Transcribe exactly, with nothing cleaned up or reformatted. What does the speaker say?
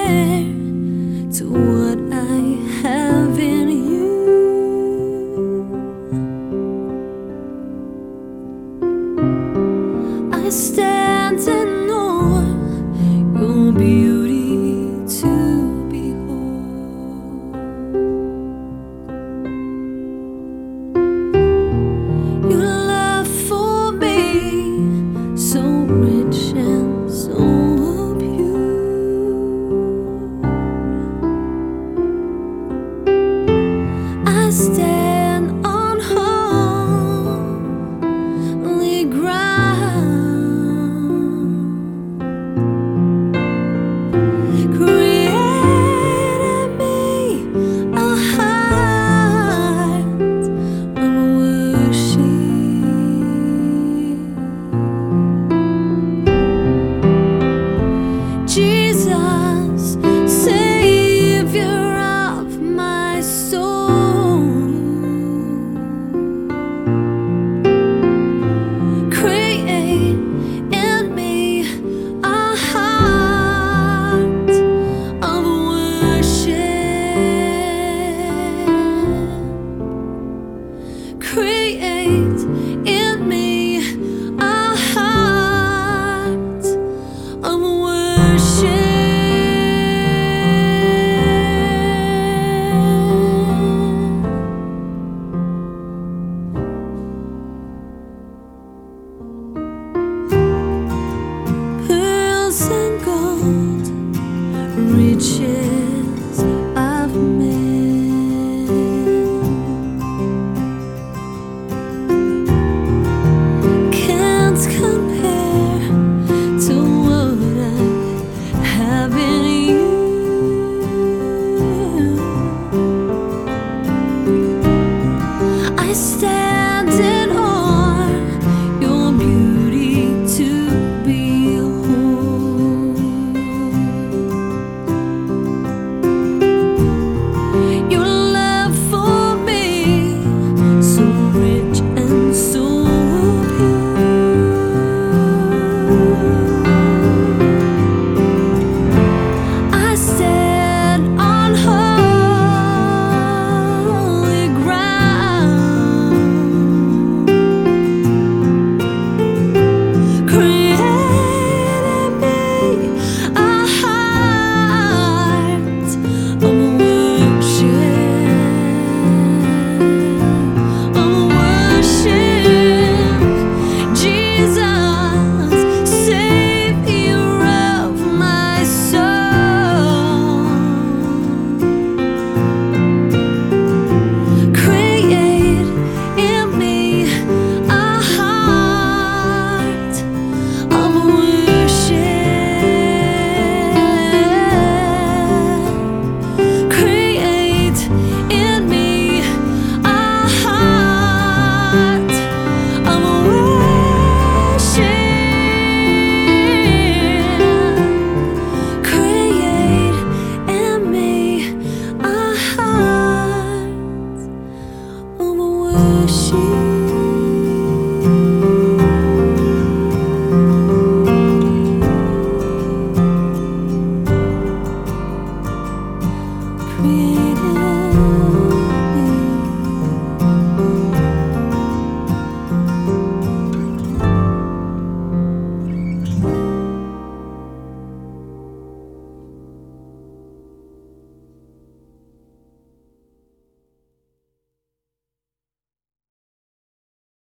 compare to what I have in you. I stand in awe, your beauty to behold. Your love for me, so rich and so pure. I stand on holy ground. Create in me a heart of worship. Jesus, Savior of my soul, create in me a heart of worship. Create in me a heart of worship. Pearls and gold, riches